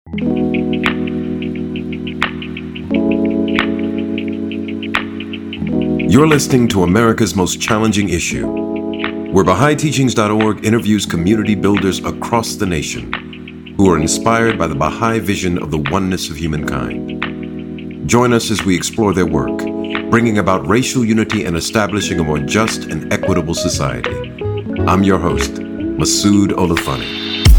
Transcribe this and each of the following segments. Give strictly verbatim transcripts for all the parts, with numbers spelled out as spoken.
You're listening to America's Most Challenging Issue, where Baha'i Teachings dot org interviews community builders across the nation who are inspired by the Baha'i vision of the oneness of humankind. Join us as we explore their work, bringing about racial unity and establishing a more just and equitable society. I'm your host, Masood Olufani.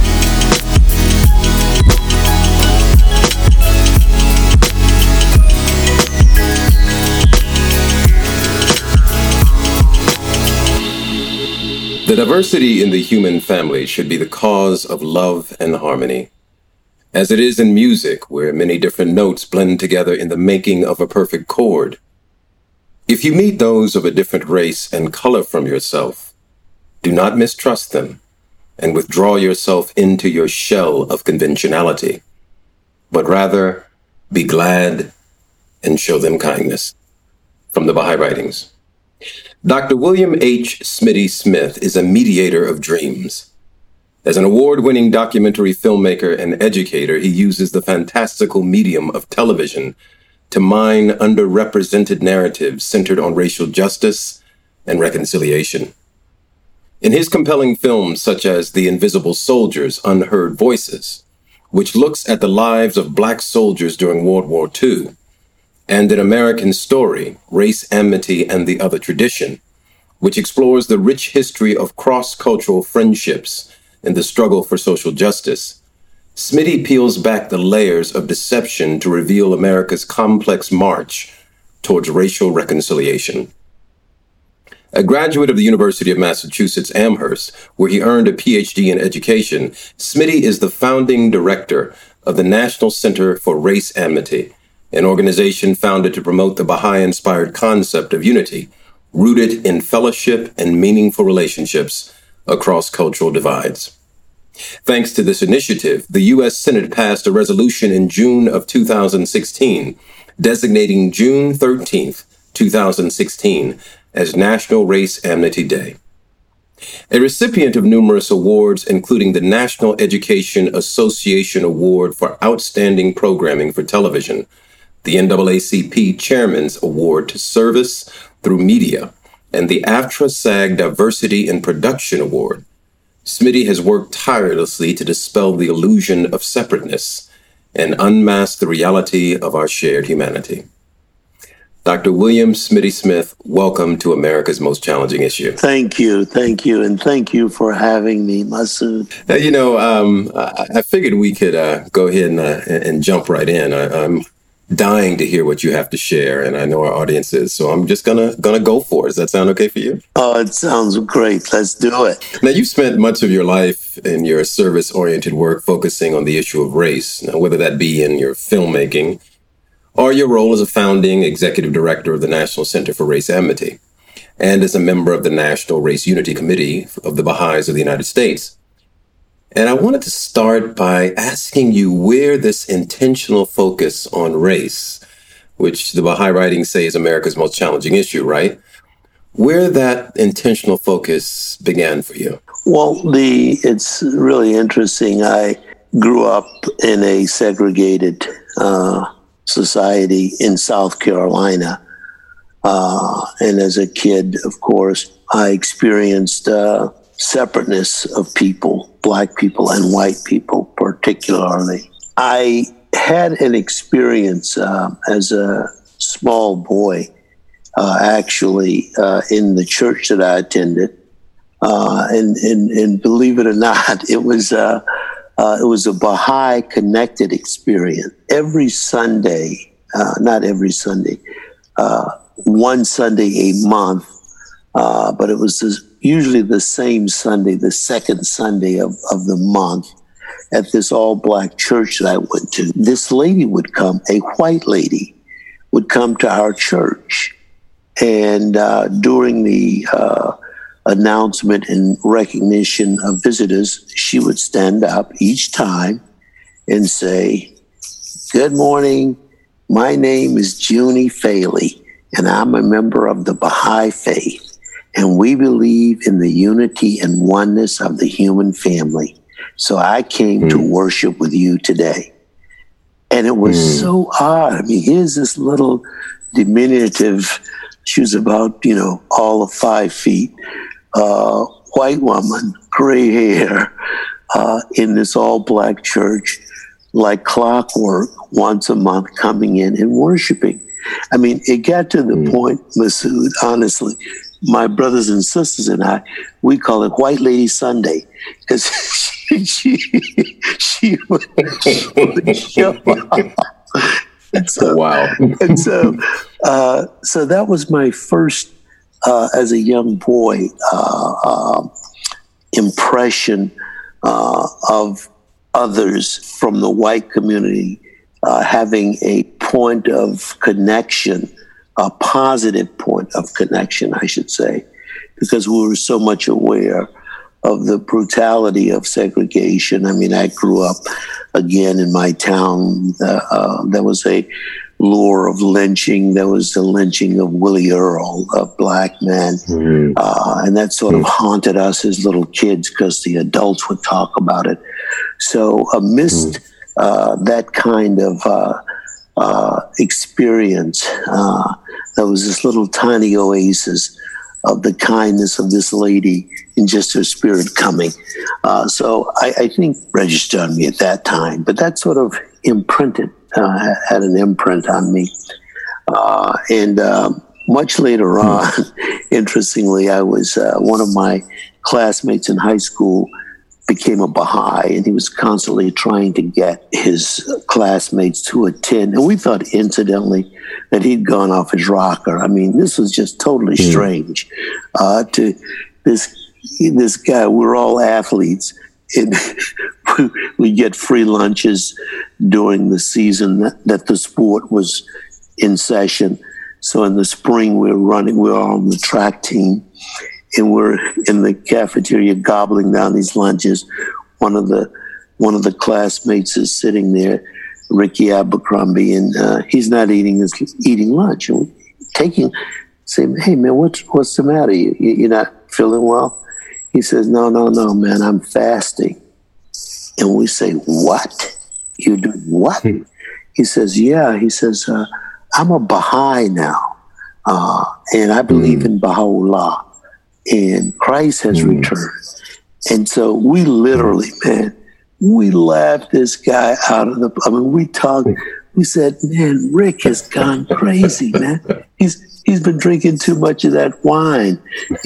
The diversity in the human family should be the cause of love and harmony, as it is in music, where many different notes blend together in the making of a perfect chord. If you meet those of a different race and color from yourself, do not mistrust them and withdraw yourself into your shell of conventionality, but rather be glad and show them kindness. From the Baha'i Writings. Doctor William H. Smitty Smith is a mediator of dreams. As an award-winning documentary filmmaker and educator, he uses the fantastical medium of television to mine underrepresented narratives centered on racial justice and reconciliation. In his compelling films such as The Invisible Soldiers, Unheard Voices, which looks at the lives of Black soldiers during World War Two, and An American Story, Race, Amity, and the Other Tradition, which explores the rich history of cross-cultural friendships in the struggle for social justice, Smitty peels back the layers of deception to reveal America's complex march towards racial reconciliation. A graduate of the University of Massachusetts Amherst, where he earned a P H D in education, Smitty is the founding director of the National Center for Race Amity, an organization founded to promote the Baha'i-inspired concept of unity, rooted in fellowship and meaningful relationships across cultural divides. Thanks to this initiative, the U S Senate passed a resolution in June of two thousand sixteen, designating June thirteenth, two thousand sixteen, as National Race Amity Day. A recipient of numerous awards, including the National Education Association Award for Outstanding Programming for Television, the N double A C P Chairman's Award to Service Through Media, and the AFTRA-SAG Diversity in Production Award, Smitty has worked tirelessly to dispel the illusion of separateness and unmask the reality of our shared humanity. Doctor William Smitty Smith, welcome to America's Most Challenging Issue. Thank you, thank you, and thank you for having me, Masood. Now, you know, um, I, I figured we could uh, go ahead and, uh, and jump right in. I, I'm dying to hear what you have to share, and I know our audience is, so I'm just gonna gonna go for it. Does that sound okay for you? Oh, it sounds great. Let's do it. Now, you've spent much of your life in your service-oriented work focusing on the issue of race, now, whether that be in your filmmaking or your role as a founding executive director of the National Center for Race Amity, and as a member of the National Race Unity Committee of the Baha'is of the United States. And I wanted to start by asking you where this intentional focus on race, which the Baha'i writings say is America's most challenging issue, right? Where that intentional focus began for you? Well, the it's really interesting. I grew up in a segregated uh, society in South Carolina. Uh, and as a kid, of course, I experienced uh, separateness of people, Black people and white people particularly. I had an experience uh, as a small boy, uh, actually, uh, in the church that I attended. Uh, and, and, and believe it or not, it was, uh, uh, it was a Baha'i connected experience. Every Sunday, uh, not every Sunday, uh, one Sunday a month, uh, but it was this, usually the same Sunday, the second Sunday of, of the month, at this all-Black church that I went to. This lady would come, a white lady, would come to our church. And uh, during the uh, announcement and recognition of visitors, she would stand up each time and say, "Good morning, my name is Junie Faley, and I'm a member of the Baha'i faith, and we believe in the unity and oneness of the human family. So I came mm. to worship with you today." And it was Mm. so odd. I mean, here's this little diminutive, she was about, you know, all of five feet, uh, white woman, gray hair, uh, in this all black church, like clockwork, once a month coming in and worshiping. I mean, it got to the mm. point, Masood, honestly, my brothers and sisters and I, we call it White Lady Sunday, because she, she, she, would, she would show up. And so, wow. and so, uh, so that was my first, uh, as a young boy, uh, uh, impression uh, of others from the white community uh, having a point of connection, a positive point of connection, I should say, because we were so much aware of the brutality of segregation. I mean, I grew up again in my town. Uh, uh, there was a lure of lynching. There was the lynching of Willie Earl, a black man. Mm-hmm. Uh, and that sort of haunted us as little kids because the adults would talk about it. So amidst mm-hmm. uh, that kind of uh, uh, experience, uh, there was this little tiny oasis of the kindness of this lady and just her spirit coming. Uh, so I, I think registered on me at that time, but that sort of imprinted, uh, had an imprint on me. Uh, and uh, much later on, interestingly, I was, uh, one of my classmates in high school became a Baha'i, and he was constantly trying to get his classmates to attend. And we thought, incidentally, that he'd gone off his rocker. I mean, this was just totally mm. strange. Uh, to this this guy, we're all athletes, and we get free lunches during the season that, that the sport was in session. So in the spring, we we're running, we we're on the track team, and we're in the cafeteria gobbling down these lunches. One of the one of the classmates is sitting there, Ricky Abercrombie, and uh, he's not eating his eating lunch. And taking, saying, "Hey man, what's what's the matter? You you're not feeling well?" He says, "No, no, no, man, I'm fasting." And we say, "What? You do what?" He says, "Yeah." He says, uh, "I'm a Baha'i now, uh, and I believe mm. in Baha'u'llah, and Christ has mm. returned." And so we literally, man, we laughed this guy out of the, I mean, we talked, we said, "Man, Rick has gone crazy, man. He's he's been drinking too much of that wine.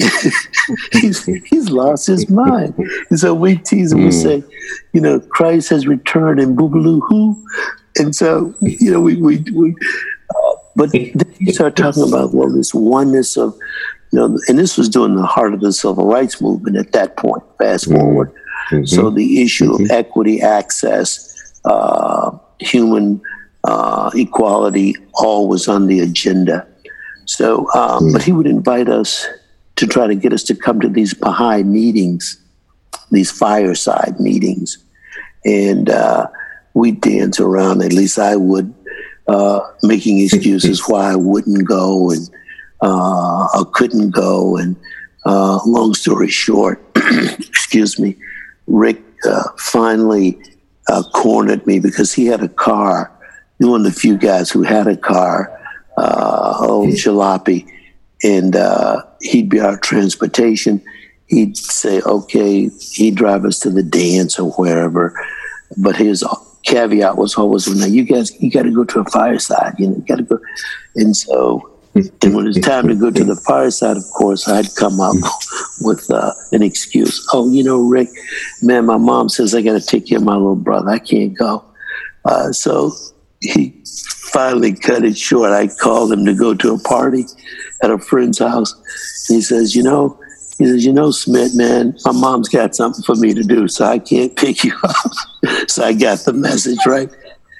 he's he's lost his mind." And so we tease him, mm. we say, you know, "Christ has returned and boogaloo hoo." And so, you know, we, we, we uh, but then you start talking about, well, this oneness of, you know, and this was during the heart of the civil rights movement at that point, fast forward. Mm-hmm. So the issue mm-hmm. of equity, access, uh, human uh, equality, all was on the agenda. So, um, mm-hmm. but he would invite us to try to get us to come to these Baha'i meetings, these fireside meetings. And uh, we'd dance around, at least I would, uh, making excuses why I wouldn't go and uh, I couldn't go. And uh, long story short, excuse me, Rick uh, finally uh, cornered me because he had a car. He was one of the few guys who had a car, uh, old jalopy, and uh, he'd be our transportation. He'd say, okay, he'd drive us to the dance or wherever, but his caveat was always, "Now you guys, you got to go to a fireside, you know, you got to go." And so, and when it's time to go to the fireside, of course, I'd come up with uh, an excuse. "Oh, you know, Rick, man, my mom says I got to take care of my little brother. I can't go." Uh, so he finally cut it short. I called him to go to a party at a friend's house. And he says, you know, he says, you know, Smith, man, my mom's got something for me to do, so I can't pick you up. So I got the message, right?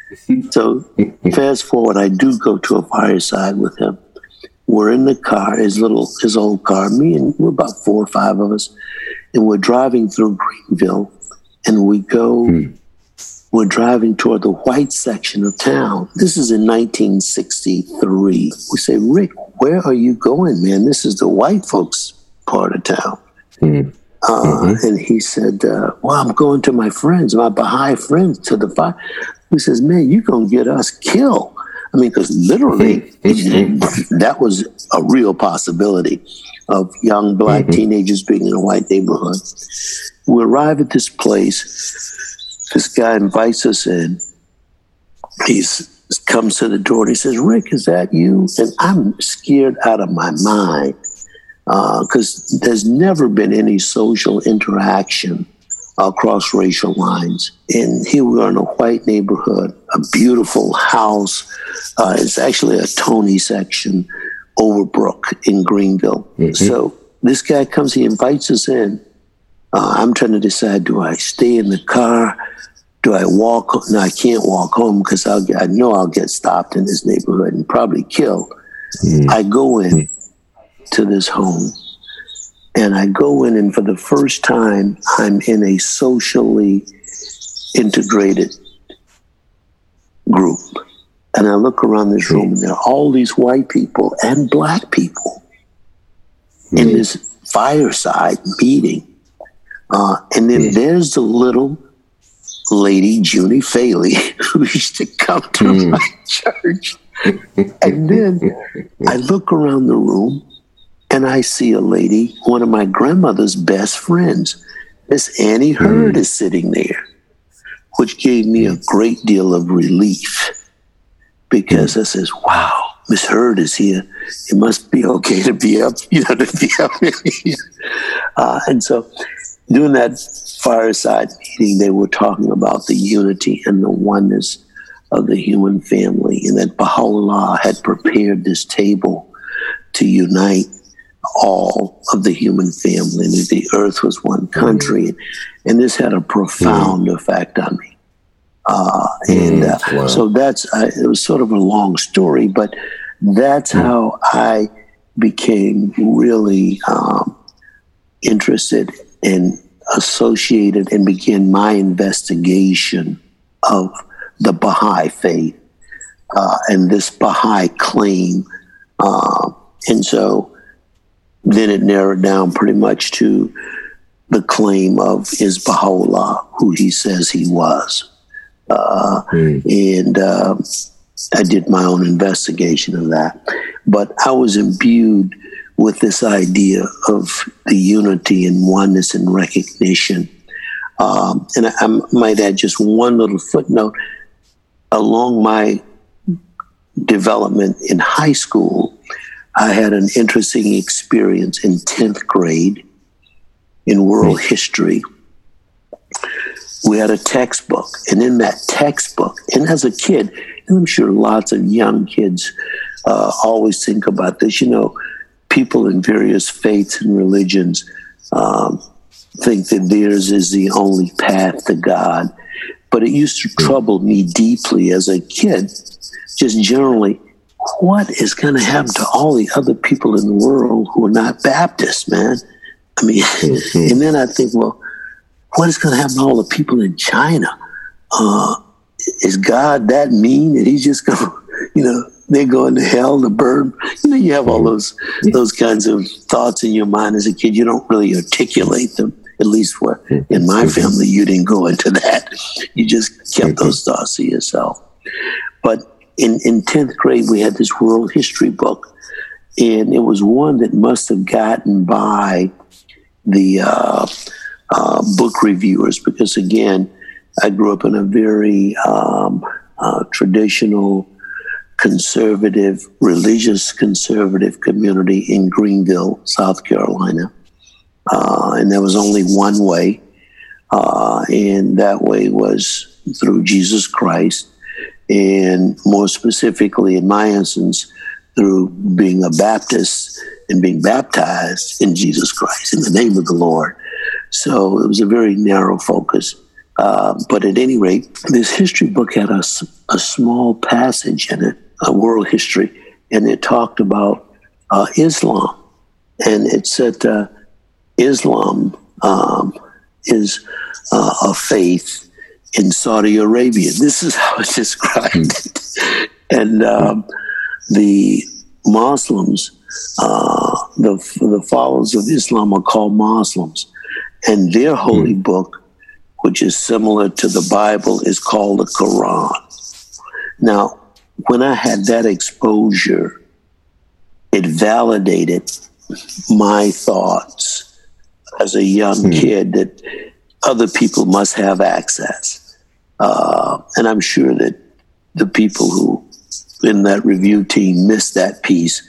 So fast forward, I do go to a fireside with him. We're in the car, his little, his old car, me and we're about four or five of us, and we're driving through Greenville, and we go, hmm. we're driving toward the white section of town. This is in nineteen sixty-three. We say, "Rick, where are you going, man? This is the white folks' part of town." Hmm. Uh, mm-hmm. And he said, uh, "Well, I'm going to my friends, my Baha'i friends, to the fire." He says, man, you're going to get us killed. I mean, because literally that was a real possibility of young black mm-hmm. teenagers being in a white neighborhood. We arrive at this place. This guy invites us in. He comes to the door and he says, Rick, is that you? And I'm scared out of my mind because uh, there's never been any social interaction across racial lines. And here we are in a white neighborhood, a beautiful house. Uh, it's actually a Tony section, Overbrook in Greenville. Mm-hmm. So this guy comes, he invites us in. Uh, I'm trying to decide, do I stay in the car? Do I walk? No, I can't walk home because I'll get, I know I'll get stopped in this neighborhood and probably killed. Mm-hmm. I go in mm-hmm. to this home. And I go in, and for the first time, I'm in a socially integrated group. And I look around this room, and there are all these white people and black people mm-hmm. in this fireside meeting. Uh, and then mm-hmm. there's the little lady, Junie Faley, who used to come to mm-hmm. my church. And then I look around the room, and I see a lady, one of my grandmother's best friends, Miss Annie Hurd mm. is sitting there, which gave me a great deal of relief because mm. I says, wow, Miss Hurd is here. It must be okay to be up, you know, to be up here. Uh, and so during that fireside meeting, they were talking about the unity and the oneness of the human family, and that Baha'u'llah had prepared this table to unite all of the human family, and that the earth was one country. Mm-hmm. And this had a profound mm-hmm. effect on me. Uh, and uh, wow. so that's, uh, it was sort of a long story, but that's mm-hmm. how I became really um, interested and associated and began my investigation of the Baha'i faith uh, and this Baha'i claim. Uh, and so then it narrowed down pretty much to the claim of is Baha'u'llah who he says he was. Uh, mm. And uh, I did my own investigation of that. But I was imbued with this idea of the unity and oneness and recognition. Um, and I, I might add just one little footnote. Along my development in high school, I had an interesting experience in tenth grade in world history. We had a textbook, and in that textbook, and as a kid, and I'm sure lots of young kids uh, always think about this, you know, people in various faiths and religions um, think that theirs is the only path to God. But it used to trouble me deeply as a kid, just generally, what is going to happen to all the other people in the world who are not Baptists, man? I mean, mm-hmm. and then I think, well, what is going to happen to all the people in China? Uh, is God that mean that he's just going to, you know, they're going to hell to burn? You know, you have all those those kinds of thoughts in your mind as a kid. You don't really articulate them. At least where in my family, you didn't go into that. You just kept those thoughts to yourself. But in, in tenth grade, we had this world history book, and it was one that must have gotten by the uh, uh, book reviewers because, again, I grew up in a very um, uh, traditional, conservative, religious conservative community in Greenville, South Carolina. Uh, and there was only one way, uh, and that way was through Jesus Christ, and more specifically, in my instance, through being a Baptist and being baptized in Jesus Christ, in the name of the Lord. So it was a very narrow focus. Uh, but at any rate, this history book had a, a small passage in it, a world history, and it talked about uh, Islam. And it said, uh, Islam um, is uh, a faith in Saudi Arabia. This is how it described it. And um, the Muslims, uh, the, the followers of Islam are called Muslims. And their holy book, which is similar to the Bible, is called the Quran. Now, when I had that exposure, it validated my thoughts as a young mm. kid that other people must have access. Uh, and I'm sure that the people who in that review team missed that piece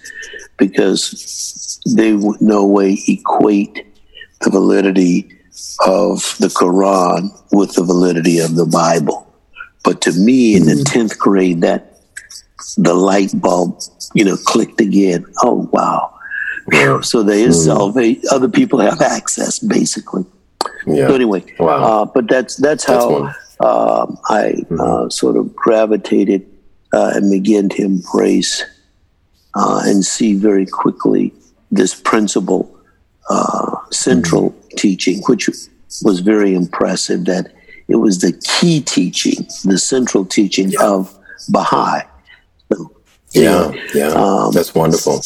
because they would no way equate the validity of the Quran with the validity of the Bible. But to me, in the tenth grade, that the light bulb, you know, clicked again. Oh, wow. Yeah. So there is mm. salvation. Other people have access, basically. Yeah. So anyway, wow. uh, but that's that's how that's uh, I mm-hmm. uh, sort of gravitated uh, and began to embrace uh, and see very quickly this principle, uh, central mm-hmm. teaching, which was very impressive, that it was the key teaching, the central teaching yeah. of Baha'i. So, yeah, yeah, um, that's wonderful.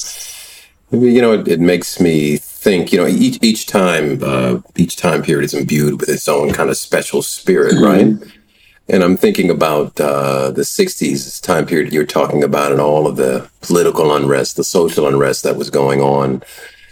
You know, it, it makes me think, you know, each each time, uh, each time period is imbued with its own kind of special spirit, mm-hmm. right? And I'm thinking about uh, the sixties time period you're talking about and all of the political unrest, the social unrest that was going on,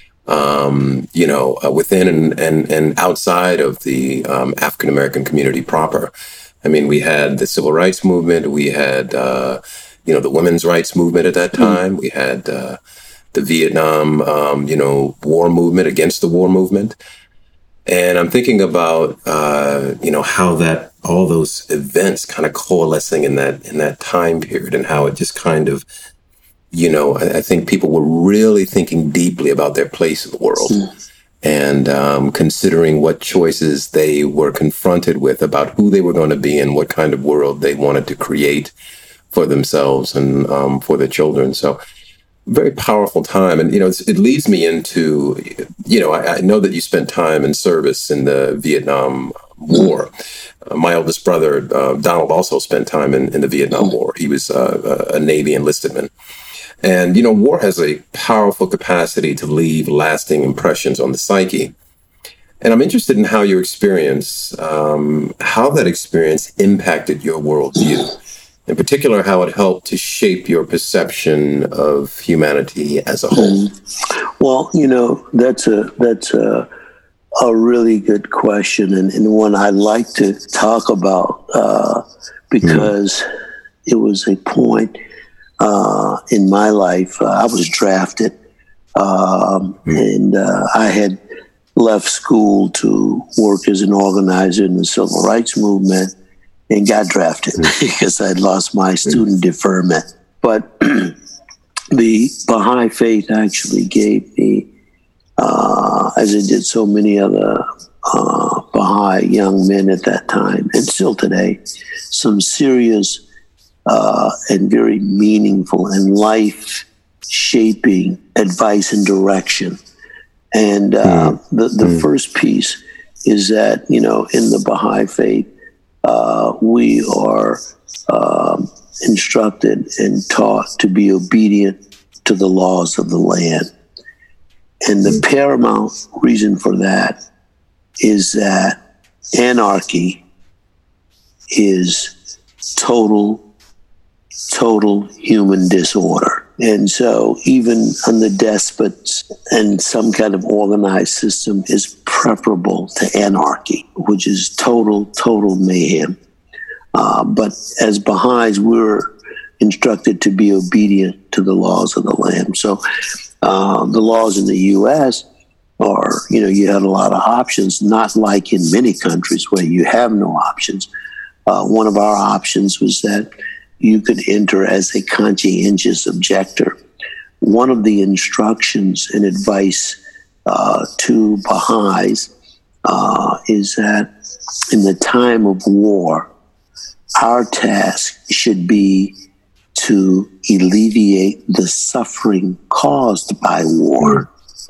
um, you know, uh, within and, and, and outside of the um, African-American community proper. I mean, we had the civil rights movement. We had, uh, you know, the women's rights movement at that time. Mm-hmm. We had uh, the Vietnam, um, you know, war movement against the war movement. And I'm thinking about, uh, you know, how that all those events kind of coalescing in that in that time period and how it just kind of, you know, I, I think people were really thinking deeply about their place in the world mm. and um, considering what choices they were confronted with about who they were going to be and what kind of world they wanted to create for themselves and um, for their children. So very powerful time. And, you know, it's, it leads me into, you know, I, I know that you spent time in service in the Vietnam War. Uh, my oldest brother, uh, Donald, also spent time in, in the Vietnam War. He was uh, a Navy enlisted man. And, you know, war has a powerful capacity to leave lasting impressions on the psyche. And I'm interested in how your experience, um, how that experience impacted your worldview. In particular, how it helped to shape your perception of humanity as a whole. Well, you know, that's a that's a, a really good question, and, and one I like to talk about uh, because mm. it was a point uh, in my life. Uh, I was drafted, um, mm. and uh, I had left school to work as an organizer in the civil rights movement. And got drafted because I'd lost my student deferment. But the Baha'i faith actually gave me, uh, as it did so many other uh, Baha'i young men at that time, and still today, some serious uh, and very meaningful and life-shaping advice and direction. And uh, mm. the, the mm. first piece is that, you know, in the Baha'i faith, Uh, we are um, instructed and taught to be obedient to the laws of the land. And the paramount reason for that is that anarchy is total, total human disorder. And so even under despots and some kind of organized system is preferable to anarchy, which is total, total mayhem. Uh, but as Baha'is, we're instructed to be obedient to the laws of the land. So uh, the laws in the U S are, you know, you had a lot of options, not like in many countries where you have no options. Uh, one of our options was that you could enter as a conscientious objector. One of the instructions and advice uh, to Baha'is uh, is that in the time of war, our task should be to alleviate the suffering caused by war.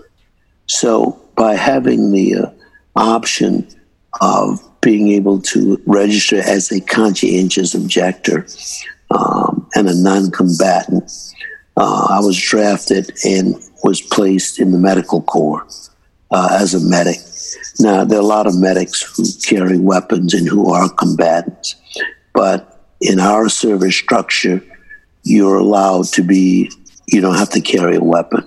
So by having the uh, option of being able to register as a conscientious objector, Um, and a non-combatant, uh, I was drafted and was placed in the medical corps uh, as a medic. Now, there are a lot of medics who carry weapons and who are combatants, but in our service structure, you're allowed to be, you don't have to carry a weapon.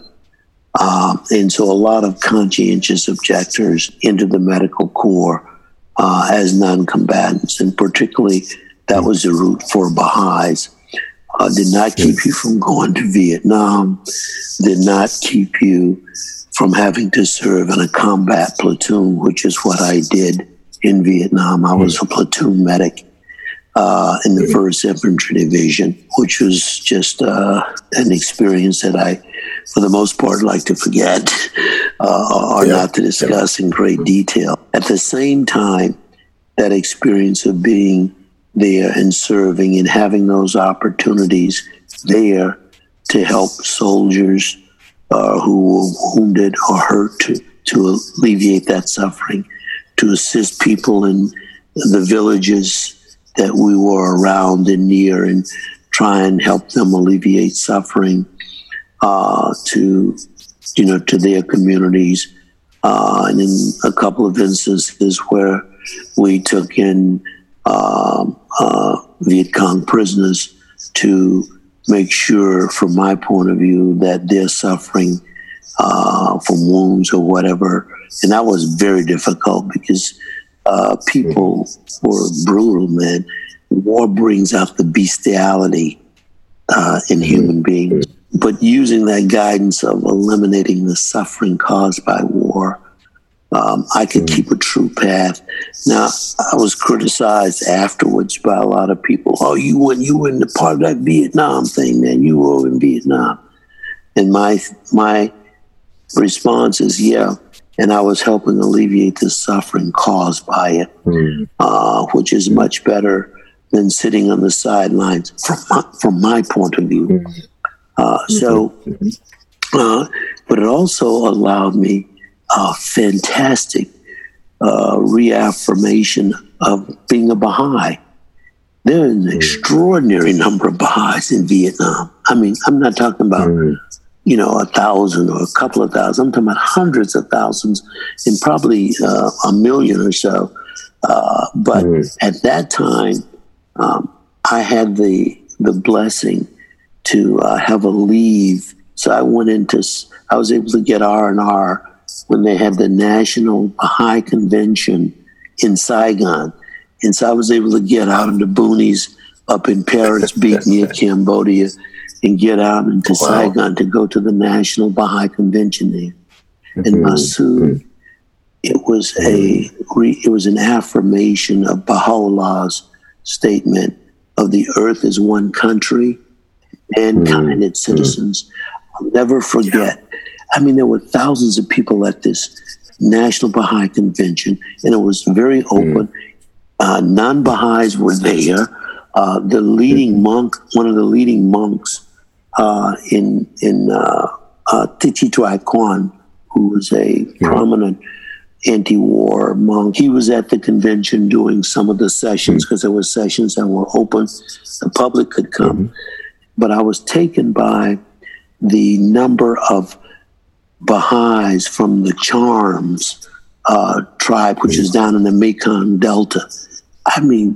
Um, and so a lot of conscientious objectors into the medical corps uh, as non-combatants, and particularly that was the route for Baha'is, uh, did not keep you from going to Vietnam, did not keep you from having to serve in a combat platoon, which is what I did in Vietnam. I was a platoon medic uh, in the first Infantry Division, which was just uh, an experience that I, for the most part, like to forget uh, or yeah. not to discuss yeah. in great detail. At the same time, that experience of being there and serving and having those opportunities there to help soldiers uh, who were wounded or hurt, to, to alleviate that suffering, to assist people in the villages that we were around and near and try and help them alleviate suffering, uh, to, you know, to their communities. Uh, and in a couple of instances where we took in um, uh, Viet Cong prisoners to make sure, from my point of view, that they're suffering uh, from wounds or whatever. And that was very difficult because uh, people were brutal, man. War brings out the bestiality uh, in human beings. But using that guidance of eliminating the suffering caused by war, Um, I could keep a true path. Now, I was criticized afterwards by a lot of people. Oh, you were you were in the part of that Vietnam thing, man. You were in Vietnam. And my my response is, yeah. And I was helping alleviate the suffering caused by it, mm. uh, which is much better than sitting on the sidelines from my, from my point of view. Mm. Uh, so, uh, but it also allowed me a fantastic uh, reaffirmation of being a Baha'i. There are an extraordinary number of Baha'is in Vietnam. I mean, I'm not talking about, mm. you know, a thousand or a couple of thousand. I'm talking about hundreds of thousands and probably uh, a million or so. Uh, but mm. at that time, um, I had the the blessing to uh, have a leave. So I went into, I was able to get R and R when they had the National Baha'i Convention in Saigon. And so I was able to get out of the boonies up in Paris Beach near Cambodia and get out into wow. Saigon to go to the National Baha'i Convention there. Mm-hmm. And Masood, it was a it was an affirmation of Baha'u'llah's statement of the earth is one country, mankind mm-hmm. and citizens. I'll never forget. I mean, there were thousands of people at this National Baha'i Convention, and it was very open. Mm. Uh, non-Baha'is were there. Uh, the leading monk, one of the leading monks uh, in in uh, uh, Thi Tuai Quan, who was a mm. prominent anti-war monk, he was at the convention doing some of the sessions because mm. there were sessions that were open. The public could come. Mm. But I was taken by the number of Baha'is from the Charms uh, tribe, which is down in the Mekong Delta. I mean,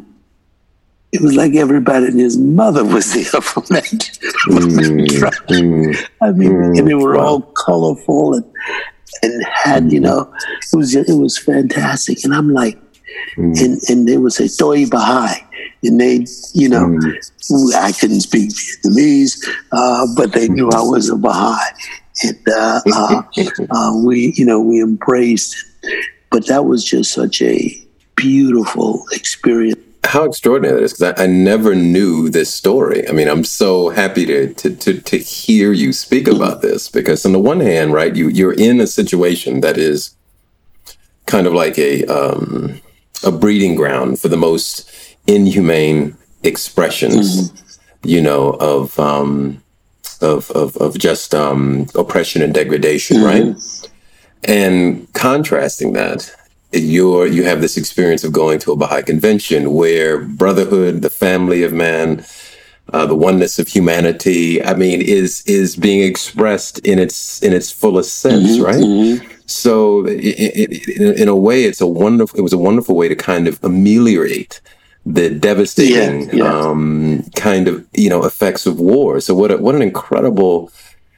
it was like everybody and his mother was there from that, from that tribe. Mm, I mean, mm, and they were wow. all colorful and and had, you know, it was it was fantastic. And I'm like, mm. and, and they would say, Toi Baha'i. And they, you know, mm. I couldn't speak Vietnamese, uh, but they knew I was a Baha'i. And uh, uh, uh, we, you know, we embraced it. But that was just such a beautiful experience. How extraordinary that is, because I, I never knew this story. I mean, I'm so happy to, to, to, to hear you speak about this, because on the one hand, right, you, you're in a situation that is kind of like a, um, a breeding ground for the most inhumane expressions, mm-hmm. you know, of... Um, Of, of of just um, oppression and degradation, mm-hmm. right? And contrasting that, you're you have this experience of going to a Baha'i convention where brotherhood, the family of man, uh, the oneness of humanity, I mean, is is being expressed in its in its fullest sense, mm-hmm. right? Mm-hmm. So it, it, in a way, it's a wonderful, it was a wonderful way to kind of ameliorate the devastating yeah, yeah. Um, kind of, you know, effects of war. So what a, what an incredible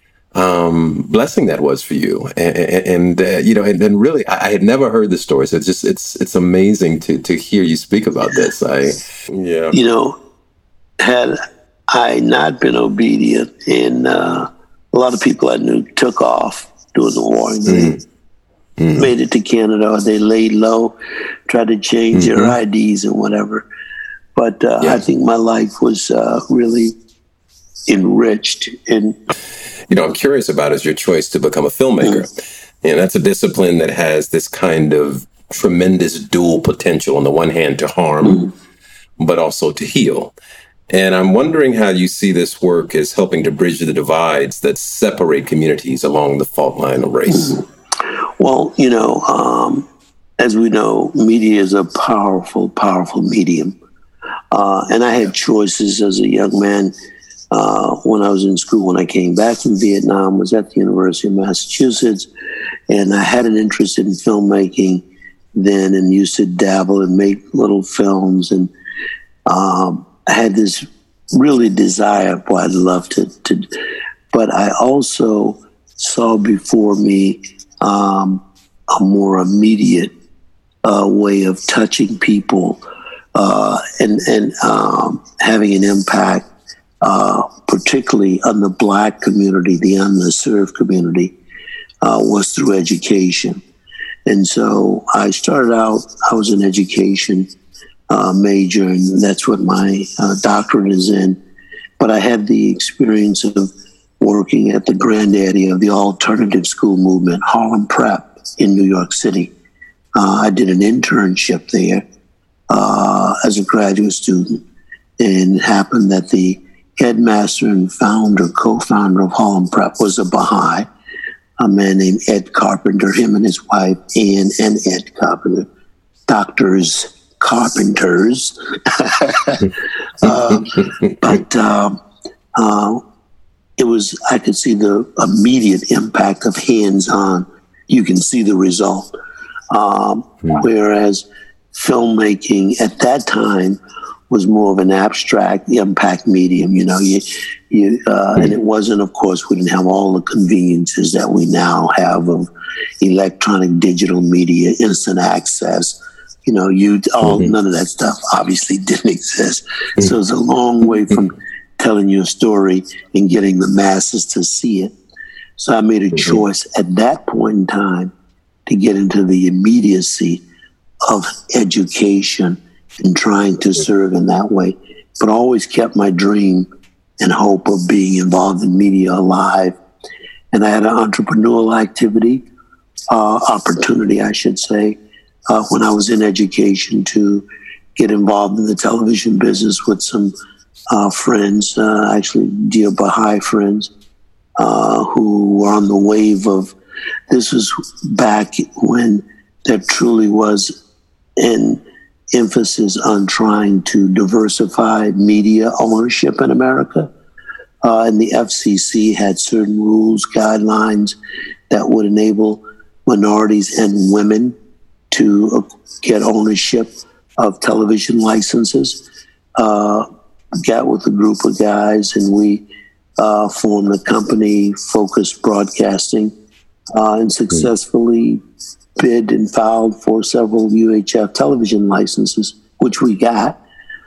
um, blessing that was for you. And, and uh, you know, and then really, I, I had never heard the story. So it's just, it's, it's amazing to, to hear you speak about this. I, yeah. You know, had I not been obedient, and uh, a lot of people I knew took off during the war, and they mm. made it to Canada, or they laid low, tried to change mm-hmm. their I Ds and whatever. But uh, yeah. I think my life was uh, really enriched. And you know, I'm curious about is your choice to become a filmmaker. Mm. And that's a discipline that has this kind of tremendous dual potential. On the one hand, to harm, mm. but also to heal. And I'm wondering how you see this work as helping to bridge the divides that separate communities along the fault line of race. Mm. Well, you know, um, as we know, media is a powerful, powerful medium. Uh, and I had choices as a young man uh, when I was in school. When I came back from Vietnam, was at the University of Massachusetts, and I had an interest in filmmaking then, and used to dabble and make little films. And um, I had this really desire, boy, I'd love to, to, but I also saw before me um, a more immediate uh, way of touching people. Uh, and and um, having an impact, uh, particularly on the Black community, the underserved community, uh, was through education. And so I started out, I was an education uh, major, and that's what my uh, doctorate is in. But I had the experience of working at the granddaddy of the alternative school movement, Harlem Prep in New York City. Uh, I did an internship there. Uh, as a graduate student, and it happened that the headmaster and founder, co-founder of Harlem Prep was a Baha'i, a man named Ed Carpenter, him and his wife, Ann and Ed Carpenter, doctors, carpenters. uh, but um, uh, it was, I could see the immediate impact of hands-on. You can see the result. Um, yeah. Whereas filmmaking at that time was more of an abstract impact medium, you know, you, you, uh, and it wasn't, of course, we didn't have all the conveniences that we now have of electronic digital media, instant access, you know, you, all, mm-hmm. none of that stuff obviously didn't exist. Mm-hmm. So it's a long way from telling you a story and getting the masses to see it. So I made a mm-hmm. choice at that point in time to get into the immediacy of education and trying to serve in that way, but always kept my dream and hope of being involved in media alive. And I had an entrepreneurial activity, uh, opportunity, I should say, uh, when I was in education to get involved in the television business with some uh, friends, uh, actually dear Baha'i friends, uh, who were on the wave of, this was back when there truly was an emphasis on trying to diversify media ownership in America. Uh, and the F C C had certain rules, guidelines that would enable minorities and women to uh, get ownership of television licenses. Uh, got with a group of guys, and we uh, formed a company, Focus Broadcasting, uh, and successfully bid and filed for several U H F television licenses, which we got.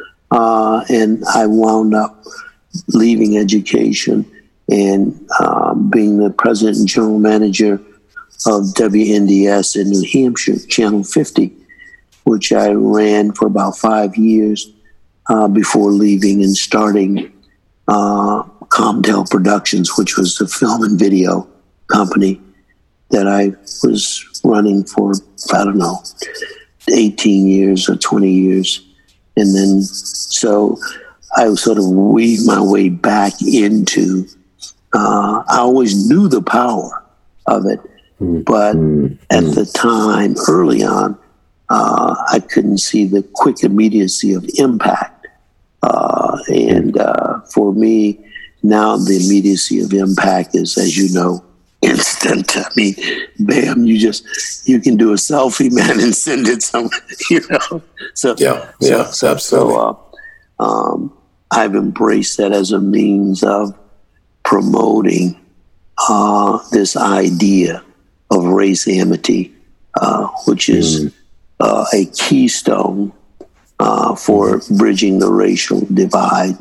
Uh, and I wound up leaving education and um, being the president and general manager of W N D S in New Hampshire, Channel fifty, which I ran for about five years uh, before leaving and starting uh, Comdell Productions, which was a film and video company that I was running for, I don't know, eighteen years or twenty years. And then, so I sort of weaved my way back into, uh, I always knew the power of it, but mm-hmm. at the time, early on, uh, I couldn't see the quick immediacy of impact. Uh, and uh, for me, now the immediacy of impact is, as you know, instant. I mean, bam, you just, you can do a selfie, man, and send it somewhere, you know? So, yeah, yeah, so, absolutely. So, uh, um, I've embraced that as a means of promoting uh, this idea of race amity, uh, which is mm. uh, a keystone uh, for mm. bridging the racial divide.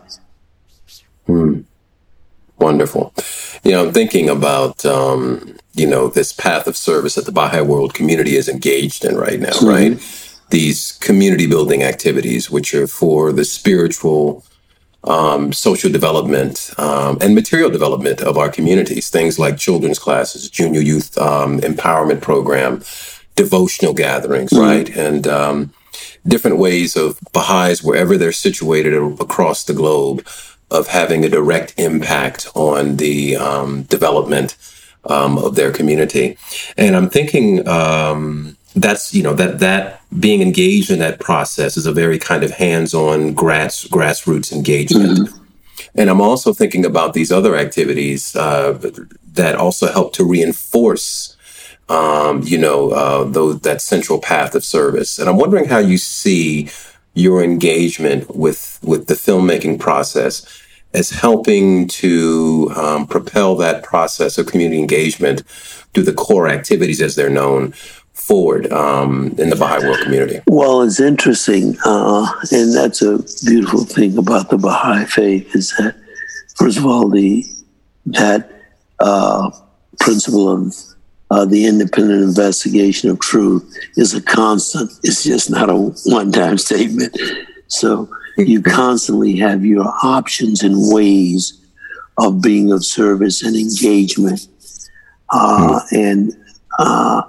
Mm. Wonderful. You know, I'm thinking about, um, you know, this path of service that the Baha'i World community is engaged in right now, mm-hmm. right? These community building activities, which are for the spiritual, um, social development, um, and material development of our communities. Things like children's classes, junior youth um, empowerment program, devotional gatherings, mm-hmm. right? And um, different ways of Baha'is, wherever they're situated across the globe, of having a direct impact on the um, development um, of their community. And I'm thinking um, that's, you know, that that being engaged in that process is a very kind of hands-on grass, grassroots engagement. Mm-hmm. And I'm also thinking about these other activities uh, that also help to reinforce, um, you know, uh, those, that central path of service. And I'm wondering how you see your engagement with, with the filmmaking process as helping to um, propel that process of community engagement through the core activities, as they're known, forward um, in the Baha'i World community. Well, it's interesting, uh, and that's a beautiful thing about the Baha'i faith, is that, first of all, the that uh, principle of uh, the independent investigation of truth is a constant. It's just not a one-time statement. So you constantly have your options and ways of being of service and engagement. Uh, mm. And uh,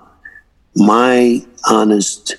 my honest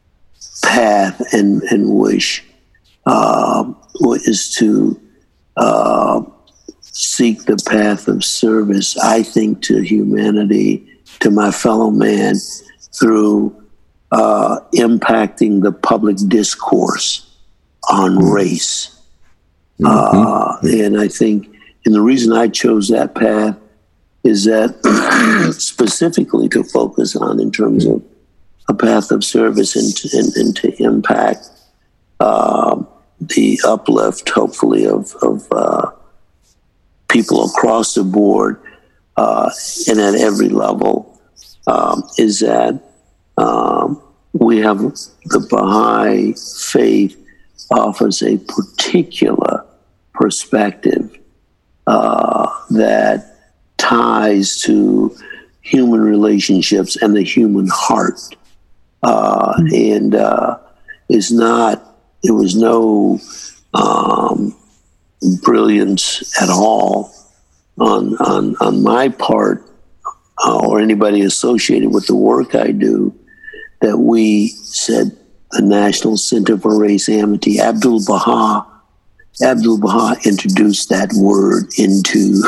path and, and wish uh, is to uh, seek the path of service, I think, to humanity, to my fellow man, through uh, impacting the public discourse on race. Mm-hmm. Uh, and I think, and the reason I chose that path is that specifically to focus on in terms of a path of service and to, and, and to impact uh, the uplift, hopefully, of, of uh, people across the board uh, and at every level, um, is that um, we have the Baha'i faith offers a particular perspective uh, that ties to human relationships and the human heart. Uh, and uh, is not, there was no um, brilliance at all on, on, on my part uh, or anybody associated with the work I do, that we said, the National Center for Race Amity, Abdul Baha, Abdul Baha introduced that word into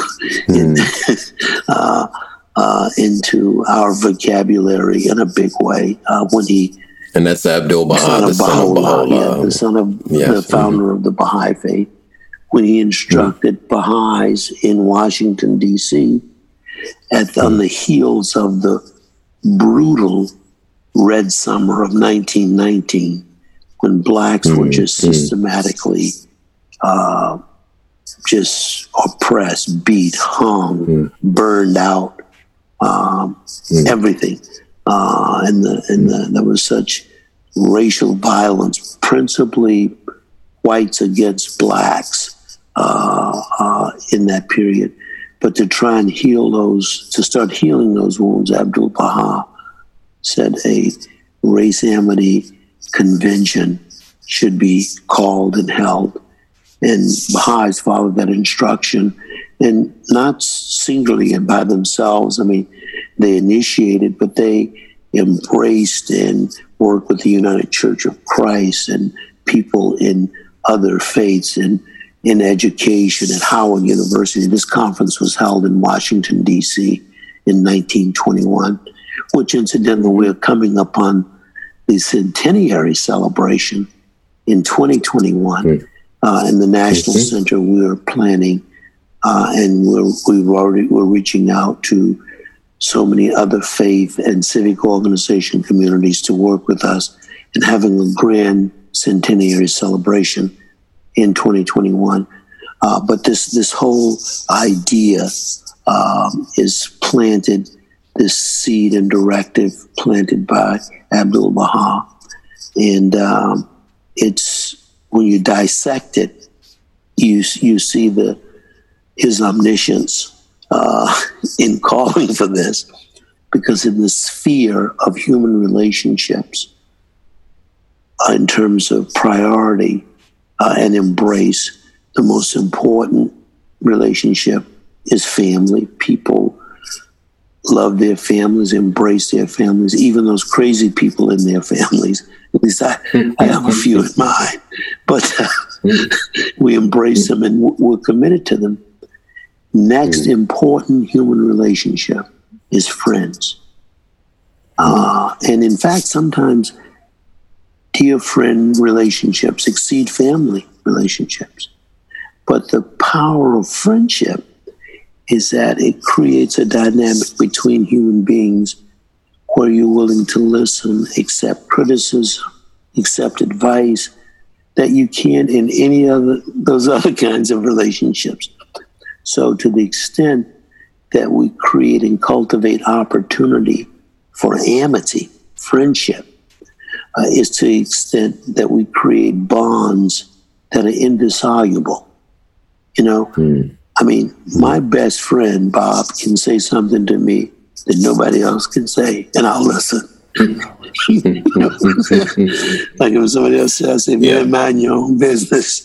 mm. uh, uh, into our vocabulary in a big way uh, when he. And that's Abdul Baha, the son of Baha'u'llah, yeah, the son of yes. the founder mm-hmm. of the Baha'i faith, when he instructed mm. Baha'is in Washington D C at the, mm. on the heels of the brutal Red Summer of nineteen nineteen, when blacks mm, were just systematically uh, just oppressed, beat, hung, mm. burned out, um, mm. everything. Uh, and the, and the, there was such racial violence, principally whites against blacks uh, uh, in that period. But to try and heal those, to start healing those wounds, Abdul Baha said a race amity convention should be called and held. And Baha'is followed that instruction, and not singularly and by themselves. I mean, they initiated, but they embraced and worked with the United Church of Christ and people in other faiths and in education at Howard University. This conference was held in Washington, D C in nineteen twenty-one. Which incidentally, we're coming upon the centenary celebration in twenty twenty-one. Mm. Uh, in the National mm-hmm. Center, we're planning, uh, and we're, we've already, we're reaching out to so many other faith and civic organization communities to work with us in having a grand centenary celebration in twenty twenty-one. Uh, but this this whole idea um, is planted, this seed and directive planted by Abdul Baha. And um, it's, when you dissect it, you you see the his omniscience uh, in calling for this, because in the sphere of human relationships, uh, in terms of priority uh, and embrace, the most important relationship is family. People love their families, embrace their families, even those crazy people in their families. At least I, I have a few in mind, but uh, we embrace them and we're committed to them. Next important human relationship is friends. Uh, and in fact, sometimes dear friend relationships exceed family relationships. But the power of friendship is that it creates a dynamic between human beings where you're willing to listen, accept criticism, accept advice that you can't in any other those other kinds of relationships. So to the extent that we create and cultivate opportunity for amity, friendship, uh, is to the extent that we create bonds that are indissoluble. You know, mm. I mean, my best friend, Bob, can say something to me that nobody else can say, and I'll listen. You know? Like if somebody else says, I say, man, yeah. mind your own business.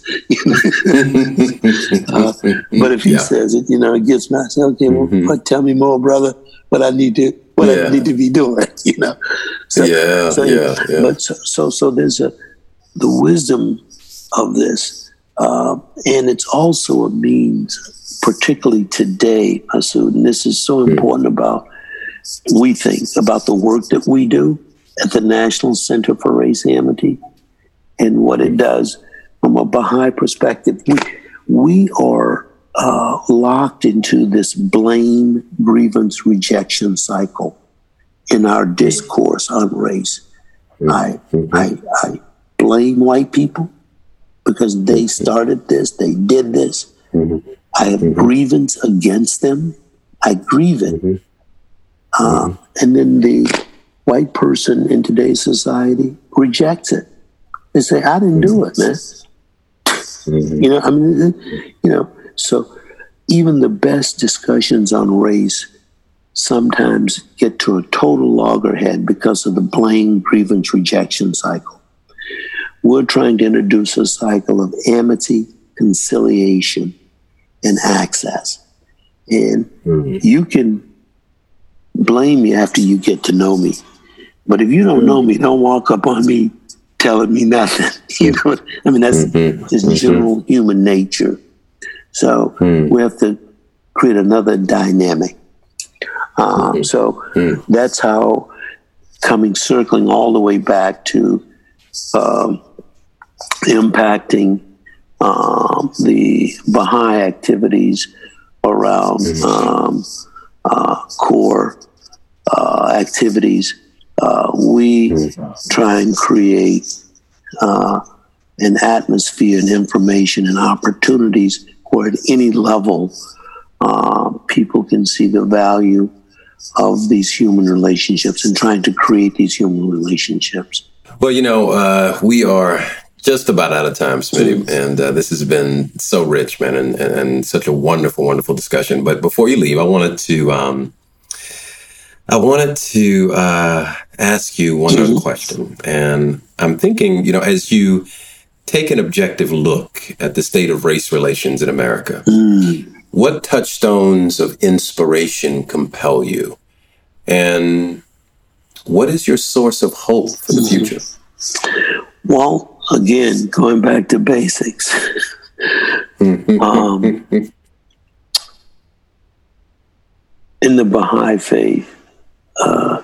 uh, but if he yeah. says it, you know, it gets me. I say, okay, well, mm-hmm. what, tell me more, brother, what I need to, what yeah. I need to be doing, you know? So, yeah, so, yeah, yeah. But so, so, so there's a, the wisdom of this. Uh, and it's also a means, particularly today, Masood, and this is so important about, we think, about the work that we do at the National Center for Race Amity and what it does from a Baha'i perspective. We, we are uh, locked into this blame, grievance, rejection cycle in our discourse on race. I, I, I blame white people because they started this, they did this. Mm-hmm. I have mm-hmm. grievance against them. I grieve it. Mm-hmm. Uh, mm-hmm. And then the white person in today's society rejects it. They say, I didn't do it, man. Mm-hmm. You know, I mean, you know, so even the best discussions on race sometimes get to a total loggerhead because of the blame, grievance, rejection cycle. We're trying to introduce a cycle of amity, conciliation, and access. And mm-hmm. you can blame me after you get to know me. But if you don't mm-hmm. know me, don't walk up on me telling me nothing. You know, I mean, that's mm-hmm. just mm-hmm. general human nature. So mm-hmm. we have to create another dynamic. Um, mm-hmm. So mm-hmm. that's how, coming, circling all the way back to um, impacting um, the Baha'i activities around mm-hmm. um, uh, core uh, activities, uh, we mm-hmm. try and create uh, an atmosphere and information and opportunities where at any level uh, people can see the value of these human relationships and trying to create these human relationships. Well, you know, uh, we are just about out of time, Smitty, and uh, this has been so rich, man, and, and, and such a wonderful, wonderful discussion. But before you leave, I wanted to, um, I wanted to uh, ask you one other question, and I'm thinking, you know, as you take an objective look at the state of race relations in America, mm. what touchstones of inspiration compel you, and what is your source of hope for the future? Well, again, going back to basics. um, in the Baha'i faith, uh,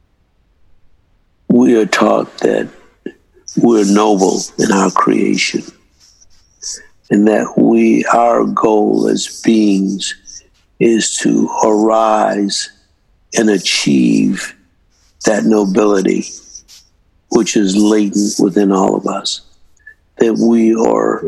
we are taught that we're noble in our creation, and that we, our goal as beings is to arise and achieve that nobility which is latent within all of us, that we are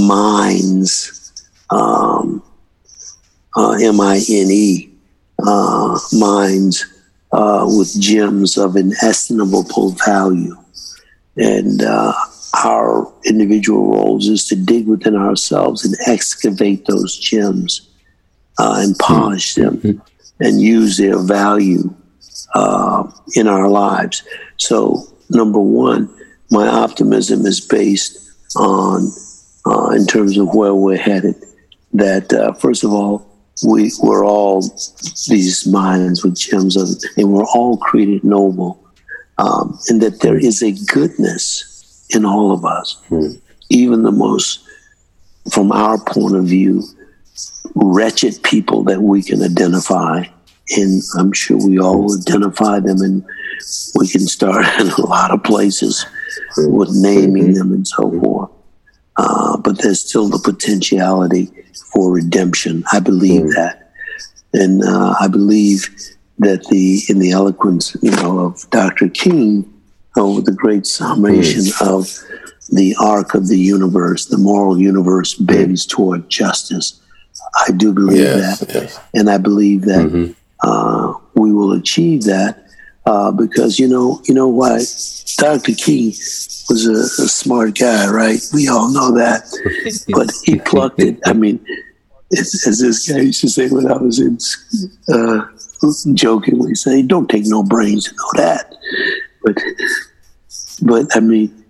minds, um, uh, M I N E, uh, minds uh, with gems of inestimable value. And uh, our individual roles is to dig within ourselves and excavate those gems uh, and polish them and use their value uh, in our lives. So, number one, my optimism is based on, uh, in terms of where we're headed, that uh, first of all, we, we're all these minds with gems of, and we're all created noble, um, and that there is a goodness in all of us, mm. even the most, from our point of view, wretched people that we can identify. And I'm sure we all identify them, and we can start in a lot of places with naming mm-hmm. them and so forth. Uh, but there's still the potentiality for redemption. I believe mm. that. And uh, I believe that the in the eloquence, you know, of Doctor King, over the great summation mm. of the arc of the universe, the moral universe bends mm. toward justice. I do believe yes, that. Yes. And I believe that mm-hmm. uh, we will achieve that uh, because, you know, you know why? Doctor King was a, a smart guy, right? We all know that. But he plucked it. I mean, as, as this guy used to say when I was in, uh, jokingly say, don't take no brains to know that. But, but I mean,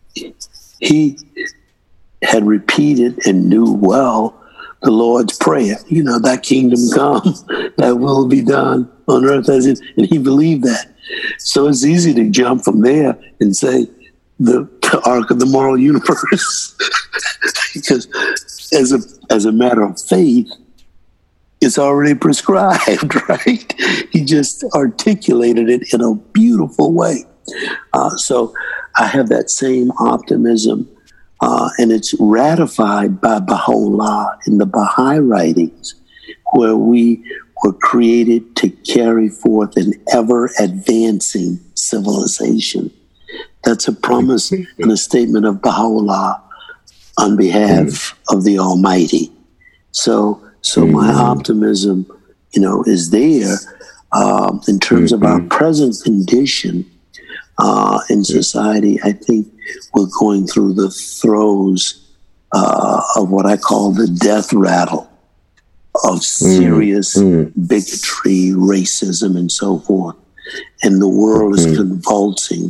he had repeated and knew well the Lord's Prayer. You know, thy kingdom come, thy will be done on earth as it, and he believed that. So it's easy to jump from there and say the, the arc of the moral universe, because as a as a matter of faith, it's already prescribed, right? He just articulated it in a beautiful way. Uh, so I have that same optimism, uh, and it's ratified by Baha'u'llah in the Baha'i writings, where we were created to carry forth an ever-advancing civilization. That's a promise and a statement of Baha'u'llah on behalf of the Almighty. So, so my optimism, you know, is there um, in terms of our present condition uh, in society. I think we're going through the throes uh, of what I call the death rattle of serious mm. bigotry, racism, and so forth. And the world is mm. convulsing.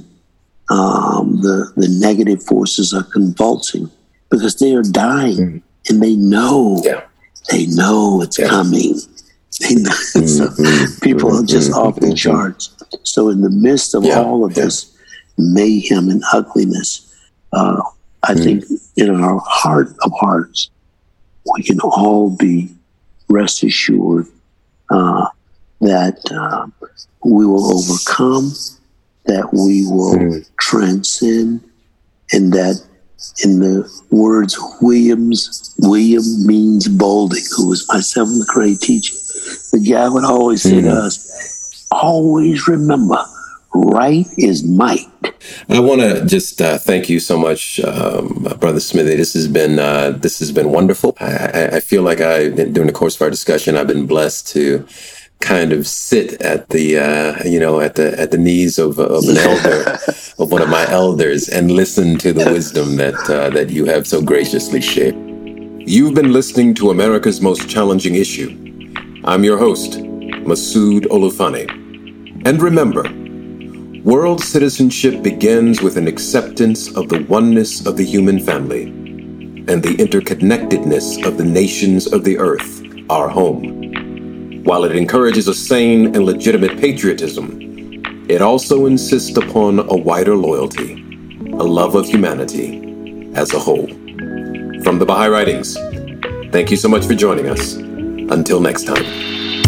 Um, the, the negative forces are convulsing because they are dying mm. and they know, yeah. they know it's yeah. coming. They know, mm-hmm. so people mm-hmm. are just mm-hmm. off the charts. So in the midst of yeah. all of yeah. this mayhem and ugliness, uh, I mm. think in our heart of hearts, we can all be rest assured uh, that uh, we will overcome, that we will mm. transcend, and that in the words of Williams, William Means Boulding, who was my seventh grade teacher, the guy would always say mm. to us, always remember, right is might. I want to just uh, thank you so much, um, Brother Smithy. This has been uh, this has been wonderful. I, I feel like I, during the course of our discussion, I've been blessed to kind of sit at the uh, you know at the at the knees of, of an elder, of one of my elders, and listen to the wisdom that uh, that you have so graciously shared. You've been listening to America's Most Challenging Issue. I'm your host, Masood Olufane, and remember, world citizenship begins with an acceptance of the oneness of the human family and the interconnectedness of the nations of the earth, our home. While it encourages a sane and legitimate patriotism, it also insists upon a wider loyalty, a love of humanity as a whole. From the Baha'i Writings, thank you so much for joining us. Until next time.